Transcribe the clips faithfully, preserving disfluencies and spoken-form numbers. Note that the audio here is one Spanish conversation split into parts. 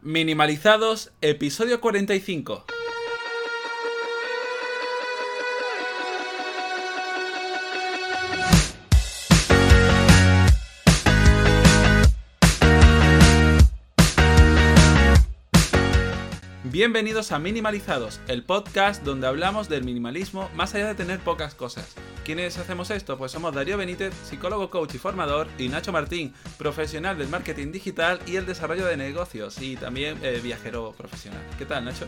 Minimalizados, episodio cuarenta y cinco. Bienvenidos a Minimalizados, el podcast donde hablamos del minimalismo más allá de tener pocas cosas. ¿Quiénes hacemos esto? Pues somos Darío Benítez, psicólogo, coach y formador, y Nacho Martín, profesional del marketing digital y el desarrollo de negocios, y también eh, viajero profesional. ¿Qué tal, Nacho?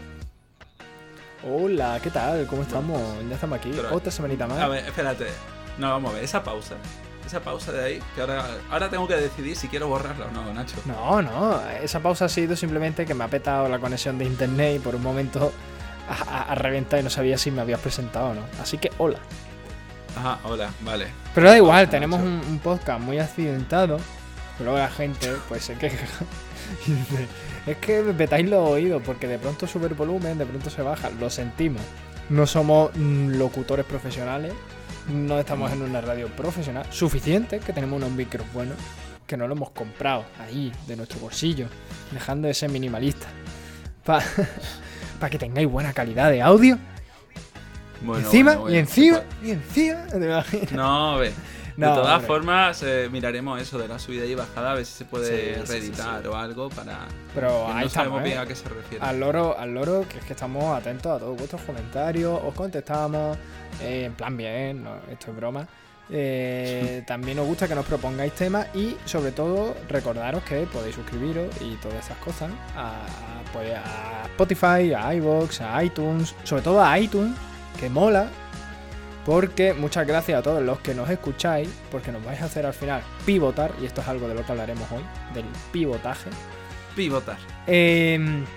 Hola, ¿qué tal? ¿Cómo estamos? Ya estamos aquí, Pero, otra semanita más. A ver, espérate. No, vamos a ver, esa pausa. Esa pausa de ahí, que ahora, ahora tengo que decidir si quiero borrarla o no, Nacho. No, no, esa pausa ha sido simplemente que me ha petado la conexión de internet y por un momento ha, ha reventado y no sabía si me habías presentado o no. Así que, hola. Ajá, hola, vale. Pero da igual, Ah, tenemos Nacho. un, un podcast muy accidentado. Pero luego la gente, pues se queja. Y dice, es que me petáis los oídos porque de pronto sube el volumen, de pronto se baja. Lo sentimos. No somos mm, locutores profesionales. No estamos en una radio profesional suficiente, que tenemos unos micros buenos, que no lo hemos comprado ahí, de nuestro bolsillo, dejando de ser minimalista. Para pa que tengáis buena calidad de audio. Bueno, encima, bueno, bueno. y encima, y encima. ¿Te imaginas? No, ve. No, de todas hombre. formas, eh, miraremos eso de la subida y bajada, a ver si se puede Sí, sí, reeditar sí, sí. o algo para. Pero que ahí no sabemos estamos, bien ¿eh? a qué se refiere. Al loro, al loro, que es que estamos atentos a todos vuestros comentarios, os contestamos, eh, en plan bien, no, esto es broma. Eh, también nos gusta que nos propongáis temas y sobre todo recordaros que podéis suscribiros y todas esas cosas a, a, pues, a Spotify, a iVoox, a iTunes, sobre todo a iTunes, que mola, porque muchas gracias a todos los que nos escucháis, porque nos vais a hacer al final pivotar, y esto es algo de lo que hablaremos hoy, del pivotaje. Pivotar. Eh,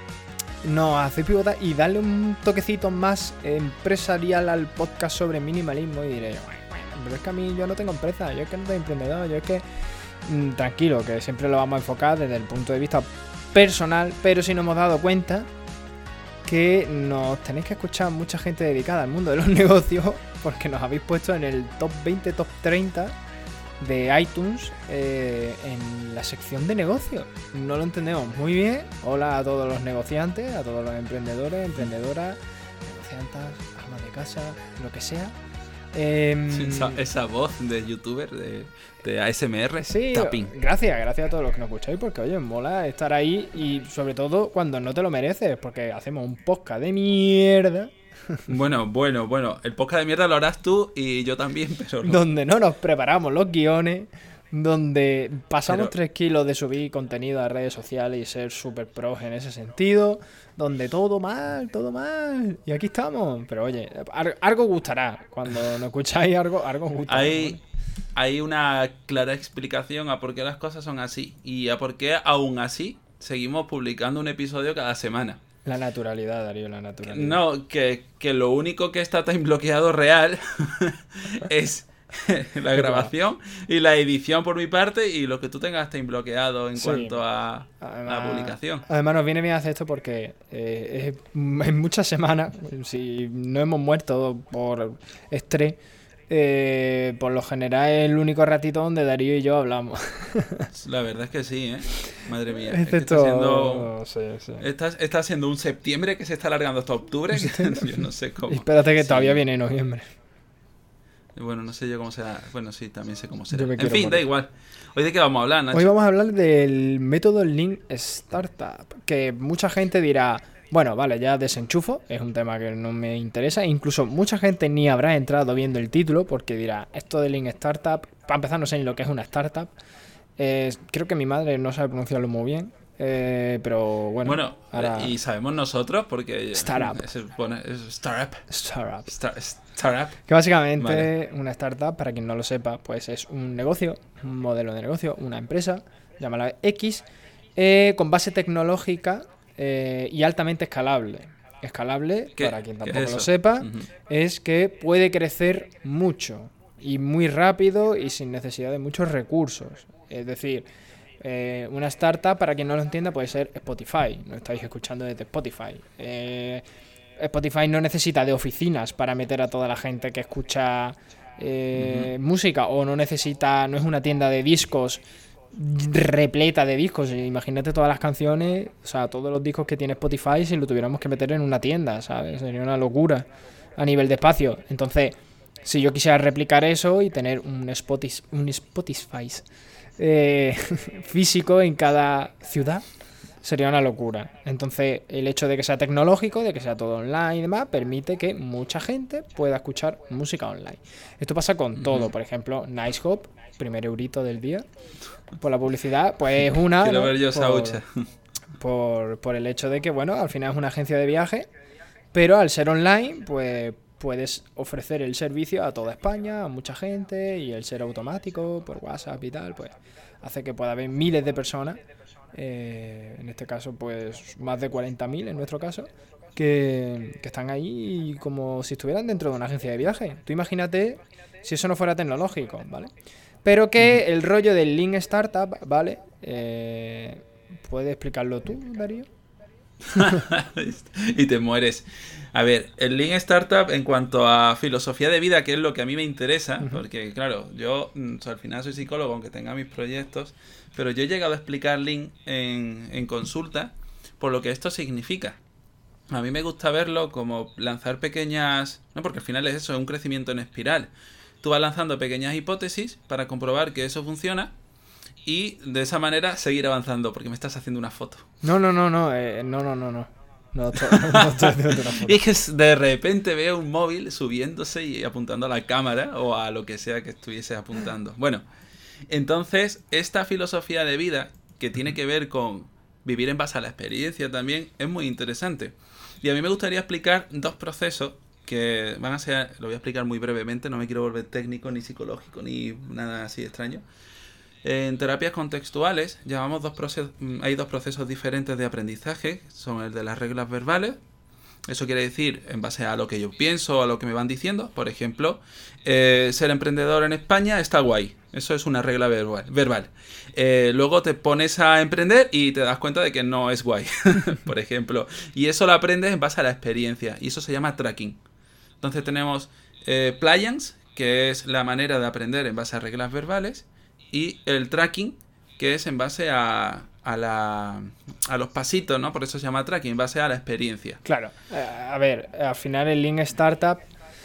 no, hacer pivotar y darle un toquecito más empresarial al podcast sobre minimalismo y diré, bueno, bueno, pero es que a mí yo no tengo empresa, yo es que no soy emprendedor, yo es que mmm, tranquilo, que siempre lo vamos a enfocar desde el punto de vista personal, pero sí nos hemos dado cuenta que nos tenéis que escuchar mucha gente dedicada al mundo de los negocios, porque nos habéis puesto en el top veinte, top treinta de iTunes eh, en la sección de negocios. No lo entendemos muy bien. Hola a todos los negociantes, a todos los emprendedores, emprendedoras, negociantas, amas de casa, lo que sea. Eh, Esa, esa voz de youtuber, de, de A S M R, sí, tapping. gracias, gracias a todos los que nos escucháis, porque oye, mola estar ahí y sobre todo cuando no te lo mereces, porque hacemos un podcast de mierda. Bueno, bueno, bueno. El podcast de mierda lo harás tú y yo también, pero no. Donde no nos preparamos los guiones, donde pasamos Pero- tres kilos de subir contenido a redes sociales y ser super pros en ese sentido, donde todo mal, todo mal, y aquí estamos. Pero oye, ar- algo gustará, cuando nos escucháis algo, algo gustará. Hay, hay una clara explicación a por qué las cosas son así y a por qué aún así seguimos publicando un episodio cada semana. La naturalidad, Darío, la naturalidad. No, que, que lo único que está time bloqueado real es la grabación y la edición por mi parte y lo que tú tengas time bloqueado en Sí. cuanto a, a Además- la publicación. Además nos viene bien hacer esto porque eh, es- en muchas semanas, si no hemos muerto por estrés, eh, por lo general es el único ratito donde Darío y yo hablamos. La verdad es que sí, ¿eh? Madre mía. Es que Excepto... está siendo, sí, sí. está, está siendo un septiembre que se está alargando hasta octubre. Que yo no sé cómo. Espérate que Sí. todavía viene noviembre. Bueno, no sé yo cómo será. Bueno, sí, también sé cómo será. Yo me En quiero fin, da morir. igual. ¿Hoy de qué vamos a hablar, Nacho? Hoy vamos a hablar del método Lean Startup, que mucha gente dirá, bueno, vale, ya desenchufo, es un tema que no me interesa, incluso mucha gente ni habrá entrado viendo el título porque dirá, esto de Lean Startup, para empezar no sé ni lo que es una startup, eh, creo que mi madre no sabe pronunciarlo muy bien, eh, pero bueno, Bueno, ahora... y sabemos nosotros porque... Startup. Se supone, es startup. Startup. Star- startup. Que básicamente Vale. una startup, para quien no lo sepa, pues es un negocio, un modelo de negocio, una empresa, llámala X, eh, con base tecnológica eh, y altamente escalable. Escalable, ¿Qué- para quien qué tampoco es lo eso? sepa, Ujú. es que puede crecer mucho y muy rápido y sin necesidad de muchos recursos. Es decir, eh, una startup, para quien no lo entienda, puede ser Spotify. No estáis escuchando desde Spotify. Eh, Spotify no necesita de oficinas para meter a toda la gente que escucha eh, uh-huh. música, o no necesita, no es una tienda de discos repleta de discos. Imagínate todas las canciones, o sea, todos los discos que tiene Spotify si lo tuviéramos que meter en una tienda, ¿sabes? Sería una locura a nivel de espacio. Entonces, si yo quisiera replicar eso y tener un Spotify, un Spotify eh, físico en cada ciudad, sería una locura. Entonces, el hecho de que sea tecnológico, de que sea todo online y demás, permite que mucha gente pueda escuchar música online. Esto pasa con todo. Por ejemplo, Nice Hop, primer eurito del día, por la publicidad, pues es una... Quiero ¿no? ver yo esa por, hucha. por, por el hecho de que, bueno, al final es una agencia de viaje, pero al ser online, pues puedes ofrecer el servicio a toda España, a mucha gente, y el ser automático por WhatsApp y tal, pues hace que pueda haber miles de personas, eh, en este caso pues más de cuarenta mil en nuestro caso, que, que están ahí como si estuvieran dentro de una agencia de viaje. Tú imagínate si eso no fuera tecnológico, ¿vale? Pero que el rollo del Lean Startup, ¿vale? Eh, ¿Puedes explicarlo tú, Darío? Y te mueres. A ver, el Lean Startup en cuanto a filosofía de vida, que es lo que a mí me interesa, uh-huh. porque claro, yo o sea, al final soy psicólogo, aunque tenga mis proyectos, pero yo he llegado a explicar Lean en, en consulta por lo que esto significa. A mí me gusta verlo como lanzar pequeñas... No, porque al final es eso, es un crecimiento en espiral. Tú vas lanzando pequeñas hipótesis para comprobar que eso funciona y de esa manera seguir avanzando, porque me estás haciendo una foto. No, no, no, no, eh, no, no, no, no. No, to- no estoy haciendo una foto. Y es que de repente veo un móvil subiéndose y apuntando a la cámara o a lo que sea que estuviese apuntando. Bueno, entonces esta filosofía de vida que tiene que ver con vivir en base a la experiencia también es muy interesante. Y a mí me gustaría explicar dos procesos que van a ser, lo voy a explicar muy brevemente, no me quiero volver técnico ni psicológico ni nada así extraño. En terapias contextuales llamamos dos procesos, hay dos procesos diferentes de aprendizaje, son el de las reglas verbales. Eso quiere decir, en base a lo que yo pienso, a lo que me van diciendo. Por ejemplo, eh, ser emprendedor en España está guay. Eso es una regla verbal. verbal. Eh, luego te pones a emprender y te das cuenta de que no es guay, por ejemplo. Y eso lo aprendes en base a la experiencia. Y eso se llama tracking. Entonces tenemos eh, Pliance, que es la manera de aprender en base a reglas verbales. Y el tracking, que es en base a... A, la, a los pasitos, ¿no? Por eso se llama tracking, en base a la experiencia. Claro. A ver, al final el Lean Startup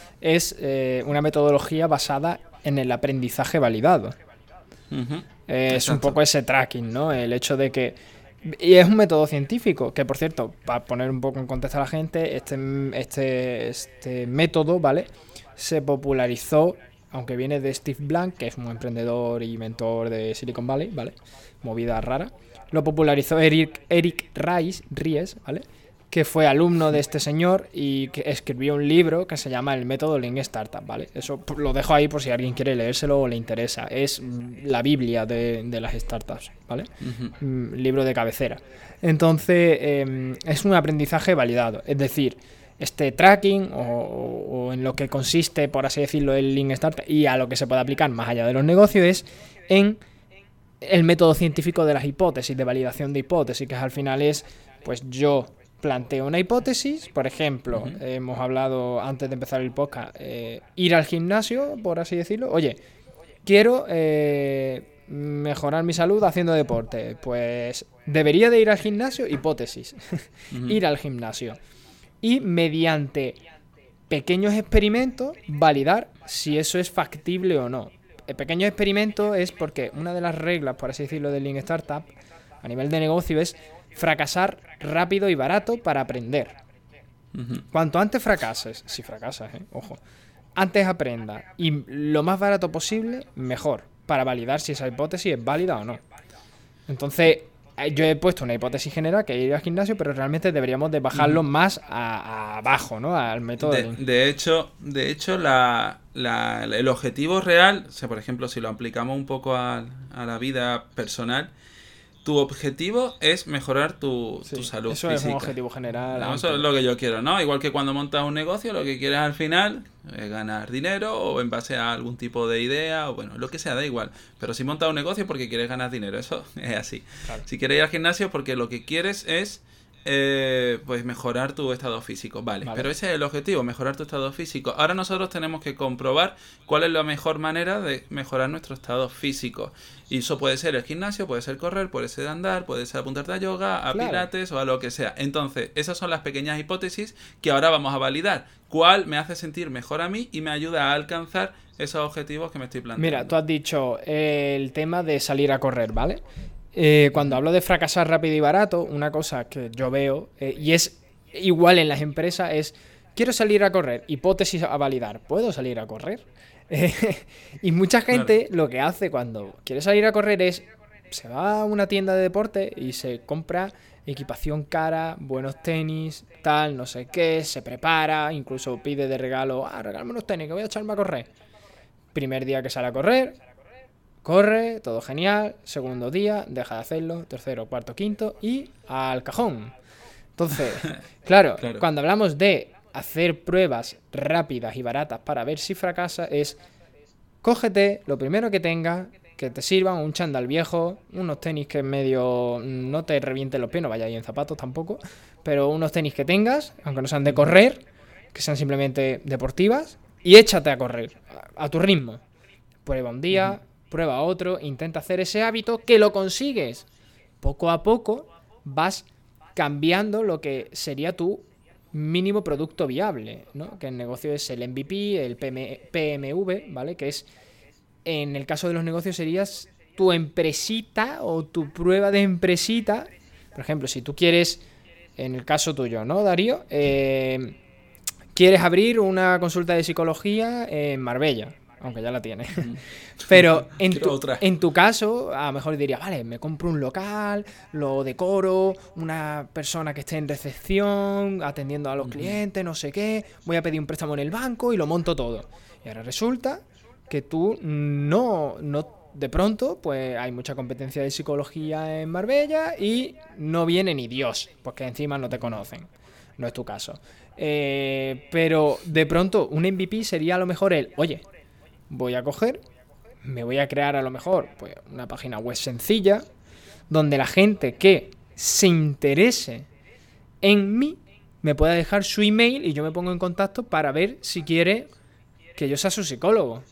es eh, una metodología basada en el aprendizaje validado. Uh-huh. Eh, es un poco ese tracking, ¿no? El hecho de que... Y es un método científico, que por cierto, para poner un poco en contexto a la gente, este, este, este método, ¿vale? Se popularizó, aunque viene de Steve Blank, que es un emprendedor y mentor de Silicon Valley, ¿vale? Movida rara. Lo popularizó Eric, Eric Ries, Ries, ¿vale? Que fue alumno de este señor y que escribió un libro que se llama El método Lean Startup, ¿vale? Eso lo dejo ahí por si alguien quiere leérselo o le interesa. Es la Biblia de, de las startups, ¿vale? Uh-huh. Libro de cabecera. Entonces, eh, es un aprendizaje validado. Es decir, este tracking o, o, o en lo que consiste, por así decirlo, el Lean Startup y a lo que se puede aplicar más allá de los negocios es en el método científico de las hipótesis, de validación de hipótesis, que al final es, pues yo planteo una hipótesis, por ejemplo, uh-huh. eh, hemos hablado antes de empezar el podcast, eh, ir al gimnasio, por así decirlo, oye, quiero eh, mejorar mi salud haciendo deporte, pues debería de ir al gimnasio, hipótesis, uh-huh. ir al gimnasio, y mediante pequeños experimentos validar si eso es factible o no. El pequeño experimento es porque una de las reglas, por así decirlo, del Lean Startup a nivel de negocio es fracasar rápido y barato para aprender. Uh-huh. Cuanto antes fracases, si fracasas, ¿eh? Ojo, antes aprendas y lo más barato posible, mejor, para validar si esa hipótesis es válida o no. Entonces, yo he puesto una hipótesis general que es ir al gimnasio, pero realmente deberíamos de bajarlo uh-huh. más a, a abajo, ¿no? Al método de, de hecho, de hecho la, la, el objetivo real, o sea, por ejemplo, si lo aplicamos un poco a, a la vida personal, tu objetivo es mejorar tu, sí, tu salud eso física. Es un objetivo general. No, eso es lo que yo quiero, ¿no? Igual que cuando montas un negocio, lo que quieres al final es ganar dinero o en base a algún tipo de idea o bueno, lo que sea, da igual. Pero si montas un negocio porque quieres ganar dinero, eso es así. Claro. Si quieres ir al gimnasio porque lo que quieres es eh, pues mejorar tu estado físico. Vale, Vale. pero ese es el objetivo, mejorar tu estado físico. Ahora nosotros tenemos que comprobar cuál es la mejor manera de mejorar nuestro estado físico. Y eso puede ser el gimnasio, puede ser correr, puede ser andar, puede ser apuntarte a yoga, a Claro. pilates o a lo que sea. Entonces, esas son las pequeñas hipótesis que ahora vamos a validar. ¿Cuál me hace sentir mejor a mí y me ayuda a alcanzar esos objetivos que me estoy planteando? Mira, tú has dicho eh, el tema de salir a correr, ¿vale? Eh, cuando hablo de fracasar rápido y barato, una cosa que yo veo, eh, y es igual en las empresas, es quiero salir a correr, hipótesis a validar, ¿puedo salir a correr? Eh, y mucha gente lo que hace cuando quiere salir a correr es, se va a una tienda de deporte y se compra equipación cara, buenos tenis, tal, no sé qué, se prepara, incluso pide de regalo, ah, regálame unos tenis que voy a echarme a correr. Primer día que sale a correr, corre, todo genial. Segundo día, deja de hacerlo. Tercero, cuarto, quinto y al cajón. Entonces, claro, Claro. cuando hablamos de hacer pruebas rápidas y baratas para ver si fracasa, es cógete lo primero que tengas, que te sirvan, un chándal viejo, unos tenis que en medio no te revienten los pies, no vayas ahí en zapatos tampoco, pero unos tenis que tengas, aunque no sean de correr, que sean simplemente deportivas, y échate a correr, a, a tu ritmo. Prueba un día, prueba otro, intenta hacer ese hábito, que lo consigues. Poco a poco vas cambiando lo que sería tu mínimo producto viable, ¿no? Que en negocio es el M V P, el P M P M V, ¿vale? Que es, en el caso de los negocios serías tu empresita o tu prueba de empresita. Por ejemplo, si tú quieres, en el caso tuyo, ¿no, Darío? Eh, quieres abrir una consulta de psicología en Marbella, aunque ya la tienes. Pero en Quiero tu, otra. en tu caso, a lo mejor dirías, vale, me compro un local, lo decoro, una persona que esté en recepción, atendiendo a los clientes, no sé qué, voy a pedir un préstamo en el banco y lo monto todo. Y ahora resulta que tú no, no de pronto, pues hay mucha competencia de psicología en Marbella y no viene ni Dios, porque encima no te conocen. No es tu caso. Eh, pero de pronto un M V P sería a lo mejor el, oye, voy a coger, me voy a crear a lo mejor pues una página web sencilla donde la gente que se interese en mí me pueda dejar su email y yo me pongo en contacto para ver si quiere que yo sea su psicólogo,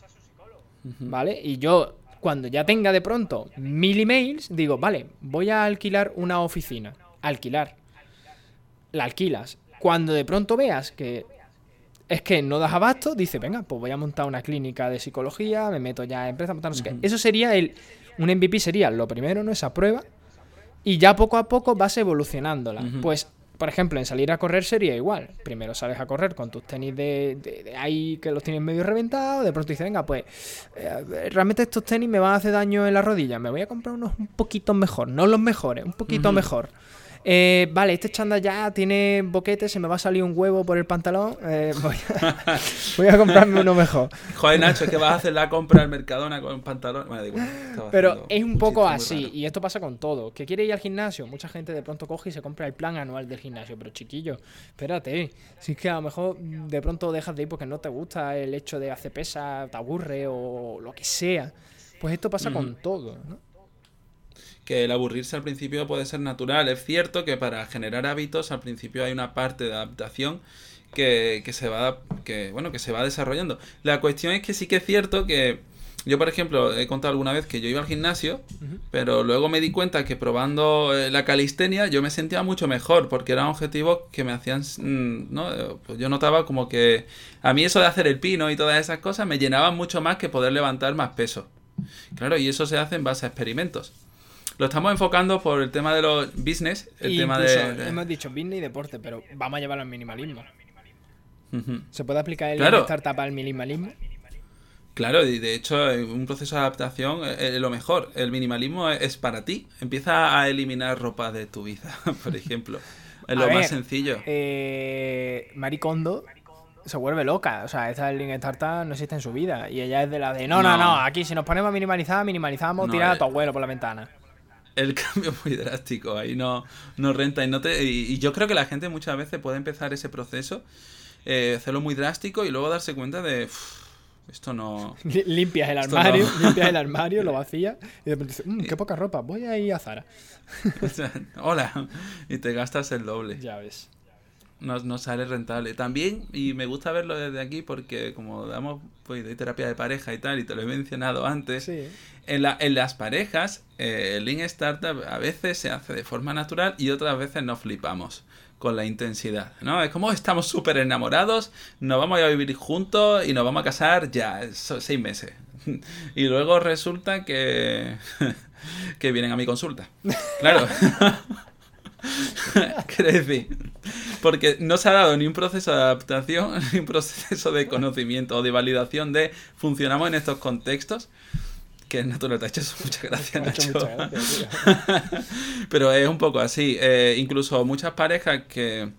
¿vale? Y yo, cuando ya tenga de pronto mil emails, digo, vale, voy a alquilar una oficina. Alquilar. La alquilas. Cuando de pronto veas que es que no das abasto, dices, venga, pues voy a montar una clínica de psicología, me meto ya en empresa, montar no sé qué. Eso sería el... Un M V P sería lo primero, ¿no? Esa prueba. Y ya poco a poco vas evolucionándola. Ujú. Pues, por ejemplo, en salir a correr sería igual. Primero sales a correr con tus tenis de, de, de ahí que los tienes medio reventados. De pronto dices, venga, pues eh, realmente estos tenis me van a hacer daño en la rodilla. Me voy a comprar unos un poquito mejor. No los mejores, un poquito Ujú. mejor. Eh, vale, este chándal ya tiene boquete, se me va a salir un huevo por el pantalón. Eh, voy, a, voy a comprarme uno mejor. Joder, Nacho, es que vas a hacer la compra al Mercadona con pantalón. Bueno, da igual, estaba Pero haciendo es un poco chiste muy así, raro. y esto pasa con todo. ¿Que quiere ir al gimnasio? Mucha gente de pronto coge y se compra el plan anual del gimnasio. Pero chiquillo, espérate. Si es que a lo mejor de pronto dejas de ir porque no te gusta el hecho de hacer pesas, te aburre o lo que sea. Pues esto pasa con todo, ¿no? Que el aburrirse al principio puede ser natural. Es cierto que para generar hábitos al principio hay una parte de adaptación que, que se va que bueno que se va desarrollando. La cuestión es que sí que es cierto que yo, por ejemplo, he contado alguna vez que yo iba al gimnasio, Ujú. pero luego me di cuenta que probando eh, la calistenia yo me sentía mucho mejor porque eran objetivos que me hacían, mm, ¿no? Eh, Pues yo notaba como que a mí eso de hacer el pino y todas esas cosas me llenaban mucho más que poder levantar más peso. Claro, y eso se hace en base a experimentos. Lo estamos enfocando por el tema de los business, el Y tema incluso de... de- hemos dicho business y deporte, pero vamos a llevarlo al minimalismo. Ujú. ¿Se puede aplicar el Claro. startup al minimalismo? Claro, y de hecho, en un proceso de adaptación es lo mejor. El minimalismo es, es para ti. Empieza a eliminar ropa de tu vida, por ejemplo. Es A lo ver, más sencillo. Eh, Marie Kondo se vuelve loca. O sea, esta Lean Startup no existe en su vida. Y ella es de la de, no, no, no, No. aquí si nos ponemos a minimalizar, minimalizamos, No, tirar a eh. tu abuelo por la ventana. El cambio es muy drástico, ahí no, no renta y no te y, y yo creo que la gente muchas veces puede empezar ese proceso, eh, hacerlo muy drástico y luego darse cuenta de, uff, esto no... Limpias el armario, no... limpias el armario, lo vacías y de repente dices, mmm, qué poca ropa, voy a ir a Zara. Hola, y te gastas el doble. Ya ves. No, no sale rentable. También, y me gusta verlo desde aquí porque como damos pues, de terapia de pareja y tal, y te lo he mencionado antes, sí. en, la, en las parejas, eh, el Lean Startup a veces se hace de forma natural y otras veces nos flipamos con la intensidad, ¿no? Es como estamos súper enamorados, nos vamos a vivir juntos y nos vamos a casar ya, seis meses. Y luego resulta que, que vienen a mi consulta. Claro. Quiero decir, porque no se ha dado ni un proceso de adaptación, ni un proceso de conocimiento o de validación de funcionamos en estos contextos. Que es natural, te ha hecho muchas gracias, Nacho. Muchas gracias, pero es un poco así. Eh, incluso muchas parejas que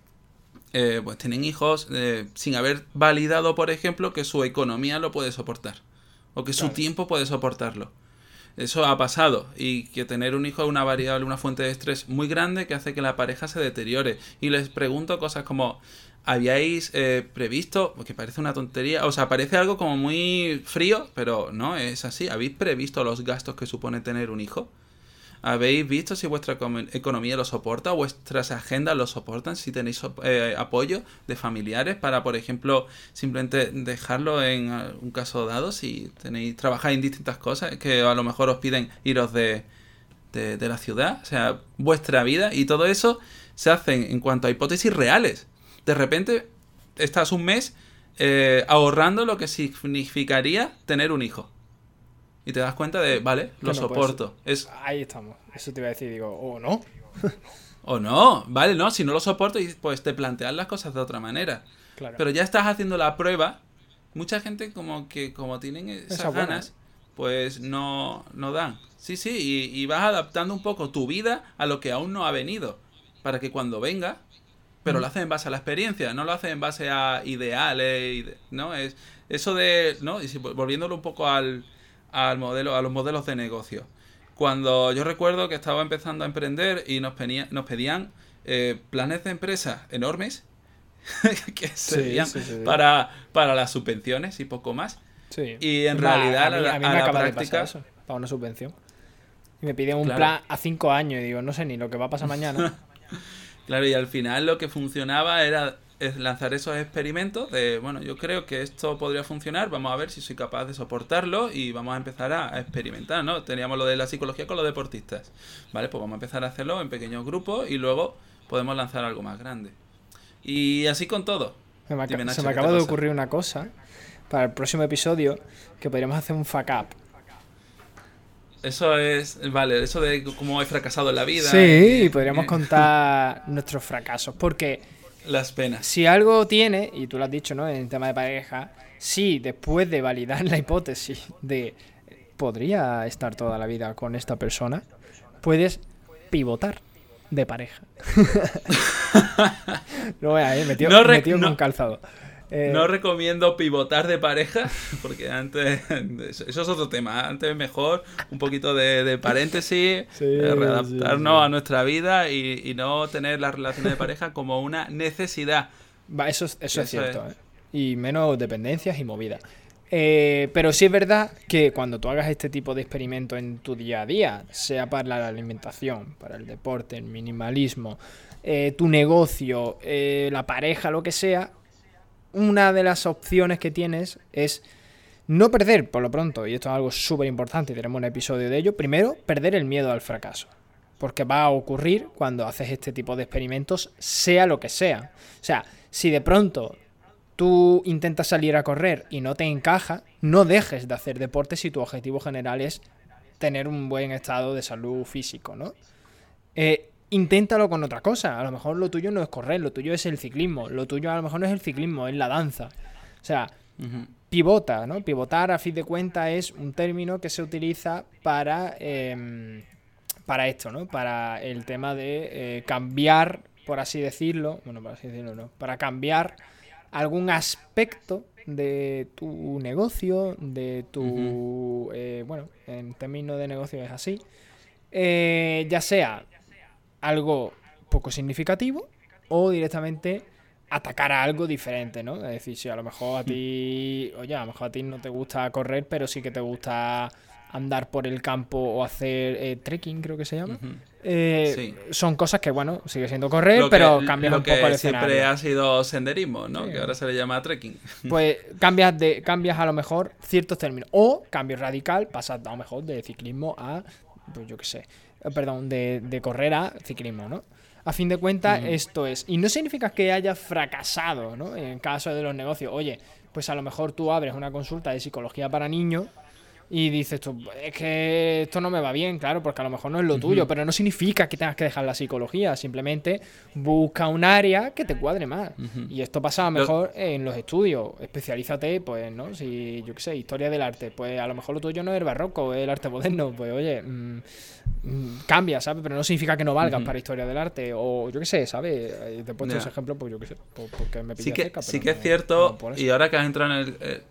eh, pues tienen hijos eh, sin haber validado, por ejemplo, que su economía lo puede soportar. O que claro. su tiempo puede soportarlo. Eso ha pasado. Y que tener un hijo es una variable, una fuente de estrés muy grande que hace que la pareja se deteriore. Y les pregunto cosas como... ¿Habíais eh, previsto? Porque parece una tontería. O sea, parece algo como muy frío, pero no, es así. ¿Habéis previsto los gastos que supone tener un hijo? ¿Habéis visto si vuestra economía lo soporta? ¿Vuestras agendas lo soportan? Si tenéis eh, apoyo de familiares para, por ejemplo, simplemente dejarlo en un caso dado. Si tenéis trabajáis en distintas cosas, que a lo mejor os piden iros de, de, de la ciudad. O sea, vuestra vida y todo eso se hacen en cuanto a hipótesis reales. De repente estás un mes eh, ahorrando lo que significaría tener un hijo. Y te das cuenta de, vale, lo no soporto. Es... Ahí estamos. Eso te iba a decir, digo, o oh, no. O no, vale, no, si no lo soporto, pues te planteas las cosas de otra manera. Claro. Pero ya estás haciendo la prueba. Mucha gente como que como tienen esas Esa ganas, buena. pues no, no dan. Sí, sí, y, y vas adaptando un poco tu vida a lo que aún no ha venido. Para que cuando venga... Pero lo haces en base a la experiencia, no lo haces en base a ideales, ¿no? Es eso de, ¿no? Y si, volviéndolo un poco al, al modelo, a los modelos de negocio. Cuando yo recuerdo que estaba empezando a emprender y nos, penía, nos pedían eh, planes de empresa enormes que serían sí, sí, sí, sí. para para las subvenciones y poco más. Sí. Y en Va, realidad a mí, a, a mí a me la acaba práctica de pasar eso, para una subvención. Y me piden un claro. plan a cinco años y digo, no sé ni lo que va a pasar mañana. Claro, y al final lo que funcionaba era lanzar esos experimentos de, bueno, yo creo que esto podría funcionar, vamos a ver si soy capaz de soportarlo y vamos a empezar a, a experimentar, ¿no? Teníamos lo de la psicología con los deportistas, ¿vale? Pues vamos a empezar a hacerlo en pequeños grupos y luego podemos lanzar algo más grande. Y así con todo. Se me, Dime, Nacho, se me acaba de ocurrir una cosa para el próximo episodio, que podríamos hacer un fuck up. Eso es, vale, eso de cómo he fracasado en la vida. Sí, y podríamos contar nuestros fracasos, porque las penas. Si algo tiene, y tú lo has dicho, ¿no? En el tema de pareja, sí, después de validar la hipótesis de podría estar toda la vida con esta persona, puedes pivotar de pareja. No veas, ¿eh? Metido, no re- metido no. con calzado. Eh, no recomiendo pivotar de pareja, porque antes, eso es otro tema, antes es mejor un poquito de, de paréntesis, sí, de readaptarnos sí, sí. a nuestra vida y, y no tener las relaciones de pareja como una necesidad. Va, eso, eso, eso es cierto, es. ¿eh? Y menos dependencias y movidas. Eh, pero sí es verdad que cuando tú hagas este tipo de experimentos en tu día a día, sea para la alimentación, para el deporte, el minimalismo, eh, tu negocio, eh, la pareja, lo que sea, una de las opciones que tienes es no perder, por lo pronto, y esto es algo súper importante y tenemos un episodio de ello, primero, perder el miedo al fracaso. Porque va a ocurrir cuando haces este tipo de experimentos, sea lo que sea. O sea, si de pronto tú intentas salir a correr y no te encaja, no dejes de hacer deporte si tu objetivo general es tener un buen estado de salud físico, ¿no? Eh, inténtalo con otra cosa. A lo mejor lo tuyo no es correr, lo tuyo es el ciclismo. Lo tuyo a lo mejor no es el ciclismo, es la danza. O sea, uh-huh. pivota, ¿no? Pivotar, a fin de cuentas, es un término que se utiliza para, eh, para esto, ¿no? Para el tema de eh, cambiar, por así decirlo, bueno, por así decirlo, no, para cambiar algún aspecto de tu negocio, de tu... Uh-huh. Eh, bueno, en términos de negocio es así. Eh, ya sea algo poco significativo o directamente atacar a algo diferente, ¿no? Es decir, si a lo mejor a ti, oye, a lo mejor a ti no te gusta correr, pero sí que te gusta andar por el campo o hacer eh, trekking, creo que se llama. Ujú. Eh, Sí. Son cosas que, bueno, sigue siendo correr, Lo que- pero cambias lo un poco el que siempre escenario. ha sido senderismo, ¿no? Sí. Que ahora se le llama trekking. Pues cambias de cambias a lo mejor ciertos términos. O cambio radical, pasas a lo mejor de ciclismo a, pues yo qué sé, eh, perdón, de, de correr a ciclismo, ¿no? A fin de cuentas, Ujú. esto es. Y no significa que hayas fracasado, ¿no? En el caso de los negocios. Oye, pues a lo mejor tú abres una consulta de psicología para niños y dices tú, es que esto no me va bien, claro, porque a lo mejor no es lo tuyo, pero no significa que tengas que dejar la psicología, simplemente busca un área que te cuadre más. Ujú. Y esto pasa a lo Lo- mejor en los estudios, especialízate, pues, ¿no? Si, yo qué sé, historia del arte, pues a lo mejor lo tuyo no es el barroco, es el arte moderno, pues oye, mm, mm, cambia, ¿sabes? Pero no significa que no valgas Ujú. para historia del arte, o yo qué sé, ¿sabes? Eh, Te he puesto Ya. ese ejemplo, pues yo qué sé, por- porque me Sí pilla que, cerca, sí pero que es no- cierto, no por eso. y ahora que has entrado en el... eh,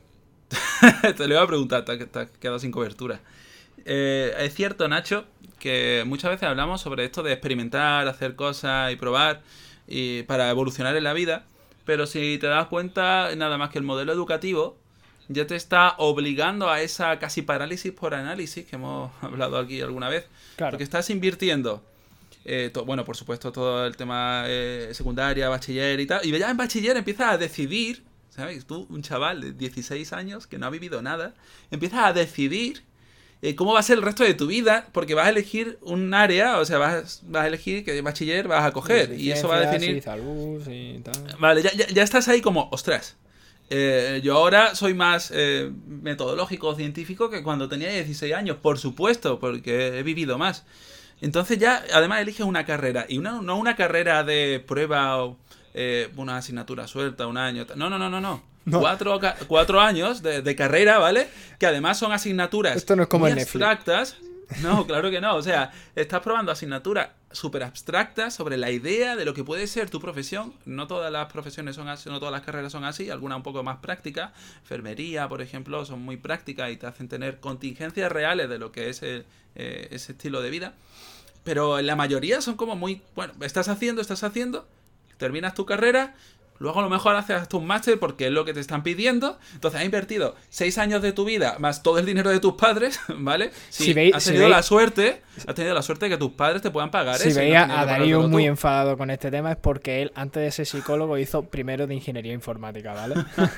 te lo iba a preguntar, te, te has quedado sin cobertura. Eh, es cierto, Nacho, que muchas veces hablamos sobre esto de experimentar, hacer cosas y probar y para evolucionar en la vida, pero si te das cuenta, nada más que el modelo educativo ya te está obligando a esa casi parálisis por análisis que hemos hablado aquí alguna vez, Claro. porque estás invirtiendo, eh, to- bueno, por supuesto, todo el tema eh, secundaria, bachiller y tal, y ya en bachiller empiezas a decidir, ¿sabes? Tú, un chaval de dieciséis años que no ha vivido nada, empiezas a decidir eh, cómo va a ser el resto de tu vida, porque vas a elegir un área, o sea, vas, vas a elegir qué bachiller vas a coger, y eso va a Ciencias, definir... sí, salud, sí, tal. Vale, ya, ya, ya estás ahí como, ostras. eh, yo ahora soy más eh, metodológico, científico que cuando tenía dieciséis años, por supuesto, porque he vivido más. Entonces ya, además, eliges una carrera, y una, no una carrera de prueba o eh, una asignatura suelta, un año. tal. No, no, no, no, no. No. Cuatro, ca- cuatro años de, de carrera, ¿vale? Que además son asignaturas Esto no es como muy en Netflix. abstractas. No, claro que no. O sea, estás probando asignaturas súper abstractas sobre la idea de lo que puede ser tu profesión. No todas las profesiones son así, no todas las carreras son así, algunas un poco más prácticas. Enfermería, por ejemplo, son muy prácticas y te hacen tener contingencias reales de lo que es el- eh, ese estilo de vida. Pero en la mayoría son como muy... Bueno, estás haciendo, estás haciendo, terminas tu carrera, luego a lo mejor haces hasta un máster porque es lo que te están pidiendo. Entonces has invertido seis años de tu vida más todo el dinero de tus padres, ¿vale? Si, Si veis- has si tenido veis- la suerte, has tenido la suerte de que tus padres te puedan pagar Si eso. y no veía tener a que Darío pagártelo muy tú. enfadado con este tema es porque él, antes de ser psicólogo, hizo primero de ingeniería informática, ¿vale?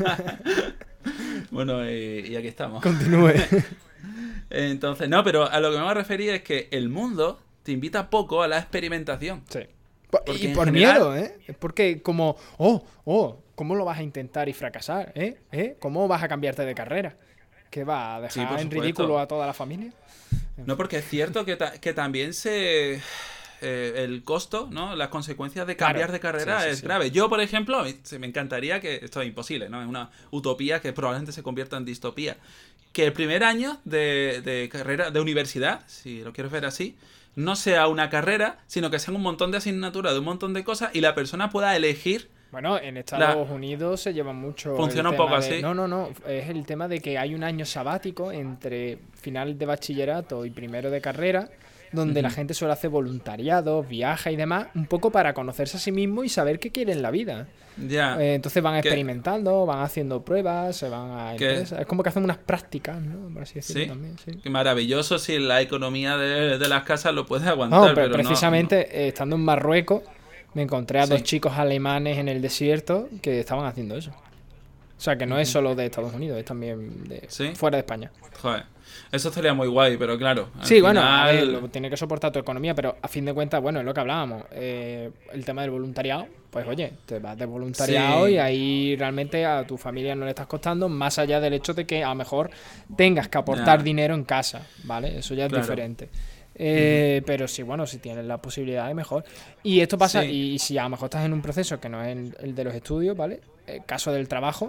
Bueno, y, y aquí estamos. Continúe. Entonces, no, pero a lo que me voy a referir es que el mundo te invita poco a la experimentación. Sí. Por- Porque y en por general- miedo, ¿eh? Es porque como, oh, oh, ¿cómo lo vas a intentar y fracasar, eh? ¿Eh? ¿Cómo vas a cambiarte de carrera? ¿Qué va a dejar Sí, por en supuesto. ridículo a toda la familia? No, porque es cierto que, ta- que también se... eh, el costo, ¿no? Las consecuencias de cambiar Claro. de carrera Sí, sí, es sí. grave. Yo, por ejemplo, a mí se me encantaría que... Esto es imposible, ¿no? Es una utopía que probablemente se convierta en distopía. Que el primer año de, de carrera, de universidad, si lo quieres ver así, no sea una carrera, sino que sean un montón de asignaturas, de un montón de cosas, y la persona pueda elegir... Bueno, en Estados Unidos se lleva mucho. Funciona el un poco tema de- así. No, no, no. Es el tema de que hay un año sabático entre final de bachillerato y primero de carrera, donde la Ujú. gente suele hacer voluntariado, viaja y demás, un poco para conocerse a sí mismo y saber qué quiere en la vida. Ya. Eh, entonces van Que- experimentando, van haciendo pruebas, se van a Que- empresas. Es como que hacen unas prácticas, ¿no? Por así decirlo Sí. también, sí. Qué maravilloso si la economía de, de las casas lo puede aguantar. No, pero, pero no- precisamente eh, estando en Marruecos, me encontré a Sí. dos chicos alemanes en el desierto que estaban haciendo eso. O sea, que no es solo de Estados Unidos, es también de ¿Sí? fuera de España. Joder. Eso estaría muy guay, pero claro. al Sí, bueno, a final- ver, lo- tiene que soportar tu economía, pero a fin de cuentas, bueno, es lo que hablábamos. eh, el tema del voluntariado, pues oye, te vas de voluntariado Sí. y ahí realmente a tu familia no le estás costando, más allá del hecho de que a lo mejor tengas que aportar Ya. dinero en casa, ¿vale? Eso ya es Claro. diferente. Eh, Pero sí, bueno, si tienes la posibilidad, es mejor. Y esto pasa, Sí. y, si a lo mejor estás en un proceso que no es el, el de los estudios, ¿vale? El caso del trabajo,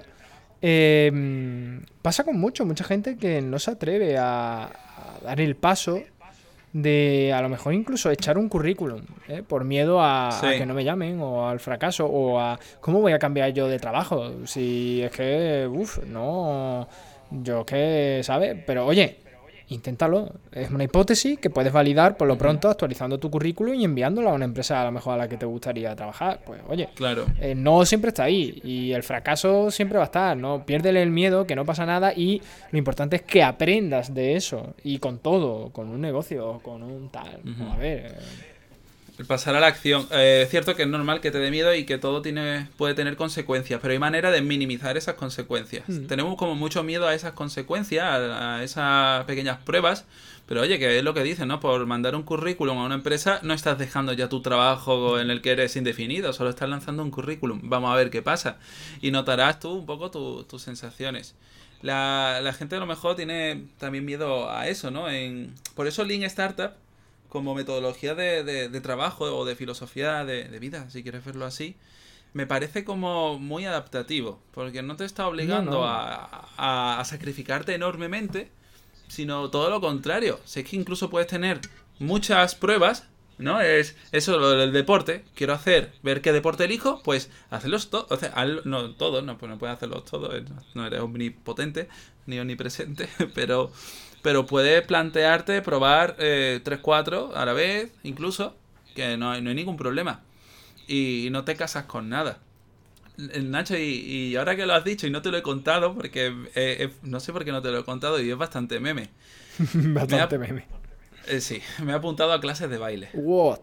eh, pasa con mucho, mucha gente que no se atreve a, a dar el paso de a lo mejor incluso echar un currículum, ¿eh? Por miedo a, a Sí. que no me llamen o al fracaso o a cómo voy a cambiar yo de trabajo si es que, uff, no, yo que, ¿sabes? Pero oye, inténtalo. Es una hipótesis que puedes validar por lo pronto actualizando tu currículum y enviándolo a una empresa a lo mejor a la que te gustaría trabajar. Pues oye, claro. eh, no siempre está ahí y el fracaso siempre va a estar, ¿no? Piérdele el miedo, que no pasa nada, y lo importante es que aprendas de eso, y con todo, con un negocio, con un tal. Uh-huh. A ver... Eh... El pasar a la acción. Eh, es cierto que es normal que te dé miedo y que todo tiene puede tener consecuencias, pero hay manera de minimizar esas consecuencias. Mm. Tenemos como mucho miedo a esas consecuencias, a, a esas pequeñas pruebas, pero oye, que es lo que dicen, ¿no? Por mandar un currículum a una empresa no estás dejando ya tu trabajo en el que eres indefinido, solo estás lanzando un currículum. Vamos a ver qué pasa. Y notarás tú un poco tu, tus sensaciones. La, la gente a lo mejor tiene también miedo a eso, ¿no? En, por eso Lean Startup, como metodología de, de, de trabajo o de filosofía de, de vida, si quieres verlo así, me parece como muy adaptativo, porque no te está obligando no, no. A, a, a sacrificarte enormemente, sino todo lo contrario. Sé que incluso puedes tener muchas pruebas, ¿no? Es eso, lo del deporte. Quiero hacer, ver qué deporte elijo, pues hacerlos todos. O sea, no todos, no, pues no puedes hacerlos todos, no eres omnipotente ni omnipresente, pero... Pero puedes plantearte probar eh, tres, cuatro a la vez, incluso, que no hay, no hay ningún problema. Y, y no te casas con nada. Nacho, y, y ahora que lo has dicho y no te lo he contado, porque eh, eh, no sé por qué no te lo he contado y es bastante meme. Bastante me ha, meme. Eh, sí, me he apuntado a clases de baile. What?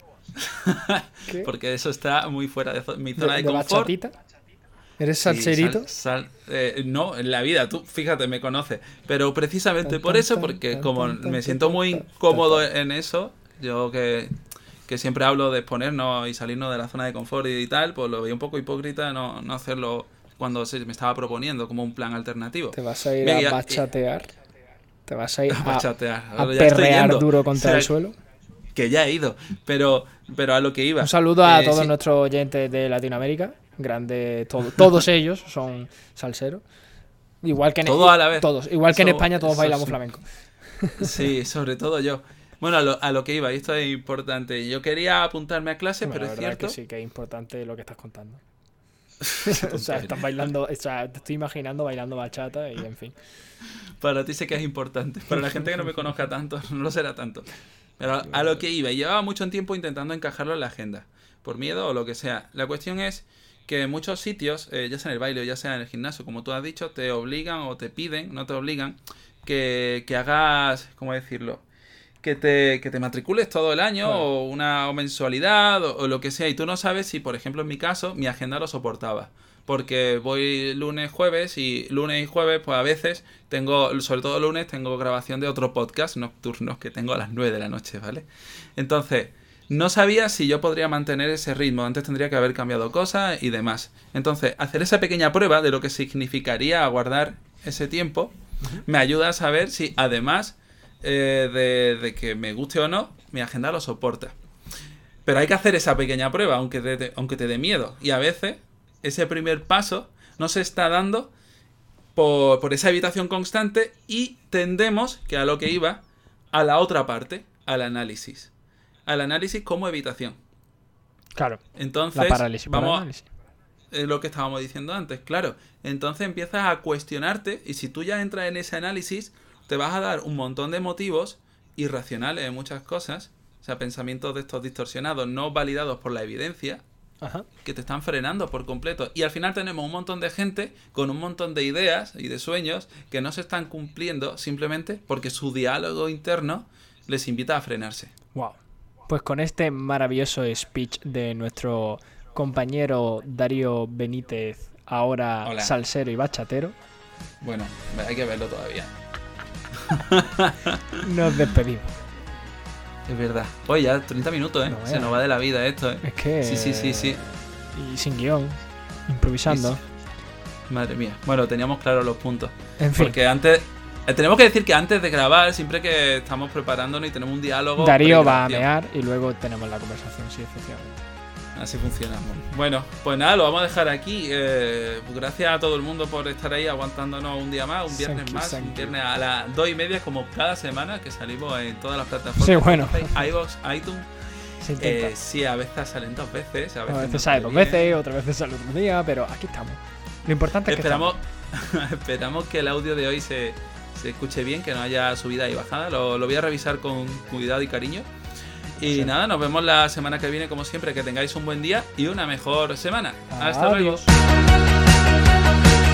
¿Qué? Porque eso está muy fuera de mi zona de, de, de confort. Bachatita? ¿Eres salserito? Sí, sal, sal, eh, no, en la vida, tú fíjate, me conoces. Pero precisamente por eso, porque como me siento muy incómodo en eso, yo que, que siempre hablo de exponernos y salirnos de la zona de confort y tal, pues lo veía un poco hipócrita no, no hacerlo cuando se me estaba proponiendo como un plan alternativo. ¿Te vas a ir Venga, a bachatear? ¿Te vas a ir a, bachatear. a perrear duro contra o sea, el suelo? Que ya he ido, pero, pero a lo que iba. Un saludo a eh, todos sí. nuestros oyentes de Latinoamérica. Grande, todo, todos ellos son salseros. Igual que en, todo a la vez. Todos, igual que so, en España todos bailamos sí. flamenco. Sí, sobre todo yo. Bueno, a lo, a lo que iba, y esto es importante. Yo quería apuntarme a clases, bueno, pero es cierto. Que sí, que es importante lo que estás contando. O sea, estás bailando, o sea, te estoy imaginando bailando bachata y en fin. Para ti sé que es importante. Para la gente que no me conozca tanto, no lo será tanto. Pero a lo que iba, y llevaba mucho tiempo intentando encajarlo en la agenda, por miedo o lo que sea. La cuestión es que en muchos sitios, eh, ya sea en el baile o ya sea en el gimnasio, como tú has dicho, te obligan o te piden, no te obligan, que, que hagas, ¿cómo decirlo? Que te, que te matricules todo el año, claro. o una o mensualidad o, o lo que sea, y tú no sabes si, por ejemplo, en mi caso, mi agenda lo soportaba. Porque voy lunes, jueves, y lunes y jueves, pues a veces tengo, sobre todo lunes, tengo grabación de otro podcast nocturnos que tengo a las nueve de la noche, ¿vale? Entonces, no sabía si yo podría mantener ese ritmo. Antes tendría que haber cambiado cosas y demás. Entonces, hacer esa pequeña prueba de lo que significaría aguardar ese tiempo me ayuda a saber si, además eh, de, de que me guste o no, mi agenda lo soporta. Pero hay que hacer esa pequeña prueba, aunque te, aunque te dé miedo. Y a veces, ese primer paso no se está dando por, por esa evitación constante y tendemos, que a lo que iba, a la otra parte, al análisis. Al análisis como evitación. Claro. Entonces, la parálisis, vamos análisis. a lo que estábamos diciendo antes, claro. Entonces empiezas a cuestionarte y si tú ya entras en ese análisis, te vas a dar un montón de motivos irracionales en muchas cosas, o sea, pensamientos de estos distorsionados, no validados por la evidencia, Ajá. que te están frenando por completo. Y al final tenemos un montón de gente con un montón de ideas y de sueños que no se están cumpliendo simplemente porque su diálogo interno les invita a frenarse. Wow. Pues con este maravilloso speech de nuestro compañero Darío Benítez, ahora Hola. Salsero y bachatero. Bueno, hay que verlo todavía. Nos despedimos. Es verdad. Oye, ya treinta minutos, ¿eh? No, Se nos va de la vida esto, ¿eh? Es que... Sí, sí, sí, sí. Y sin guión, improvisando. Sí. Madre mía. Bueno, teníamos claros los puntos. En fin. Porque antes... Eh, tenemos que decir que antes de grabar, siempre que estamos preparándonos y tenemos un diálogo... Darío va a mear y luego tenemos la conversación, sí, efectivamente. Así funcionamos. Bueno, pues nada, lo vamos a dejar aquí. Eh, gracias a todo el mundo por estar ahí aguantándonos un día más, un viernes Thank you, más, thank un you. viernes a las dos y media, como cada semana, que salimos en todas las plataformas. Sí, bueno. iVoox, iTunes. Se intenta. Eh, sí, a veces salen dos veces. A a veces, veces no sale sale dos bien. veces, otras veces sale otro día, pero aquí estamos. Lo importante es que Esperamos, estamos. esperamos que el audio de hoy se, se escuche bien, que no haya subida y bajada. Lo, lo voy a revisar con cuidado y cariño. Y sí. Nada, nos vemos la semana que viene, como siempre. Que tengáis un buen día y una mejor semana. Hasta Adiós. luego.